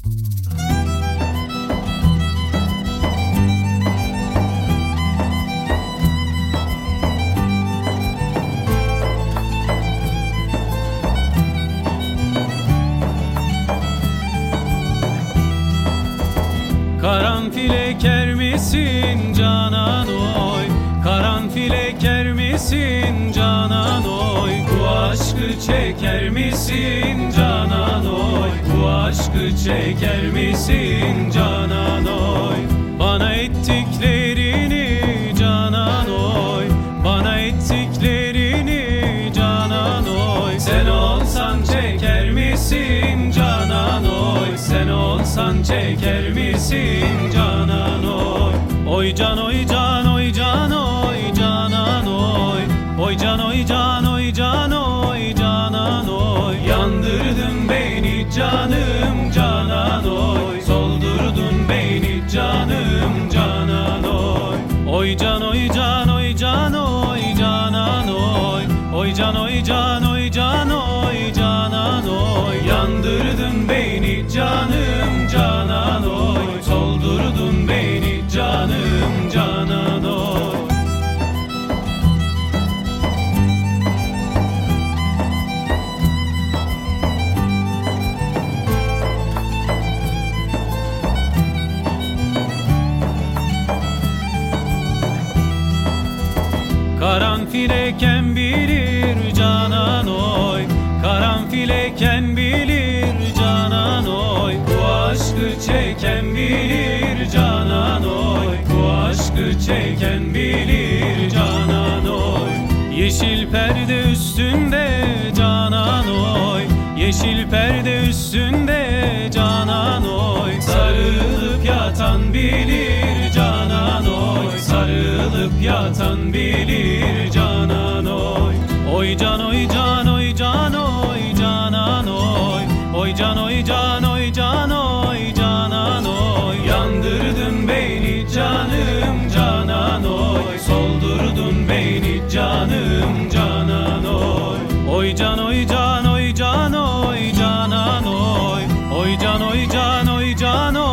Karanfil eker misin Canan oy? Karanfil eker misin Canan oy? Bu aşkı çeker misin Canan oy? Bu aşkı çeker misin Canan oy? Bana ettiklerini Canan oy, bana ettiklerini Canan oy. Sen olsan çeker misin Canan oy? Sen olsan çeker misin Canan oy? Oy can oy can oy can oy Canan oy. Oy can oy can oy can oy Canan oy. Yandırdın beni canım Canan oy. Soldurdun beni canım Canan oy. Oy can oy can oy can oy Canan oy. Oy can oy can oy can oy Canan oy. Yandırdın beni canım Canan oy. Soldurdun beni canım Canan oy. Karanfil eken bilir Canan oy. Karanfil eken bilir Canan oy. Bu aşkı çeken bilir Canan oy. Bu aşkı çeken bilir Canan oy. Yeşil perde üstünde Canan oy. Yeşil perde üstünde Canan oy. Sarılıp yatan bilir Canan oy. Sarılıp yatan bilir Canan oy. Oy can oy can oy can oy Canan oy. Oy can oy can oy can oy Canan oy. Yandırdın beni canım Canan oy. Soldurdun beni canım Canan oy. Oy can oy can oy can oy Canan oy. Oy can oy can oy can oy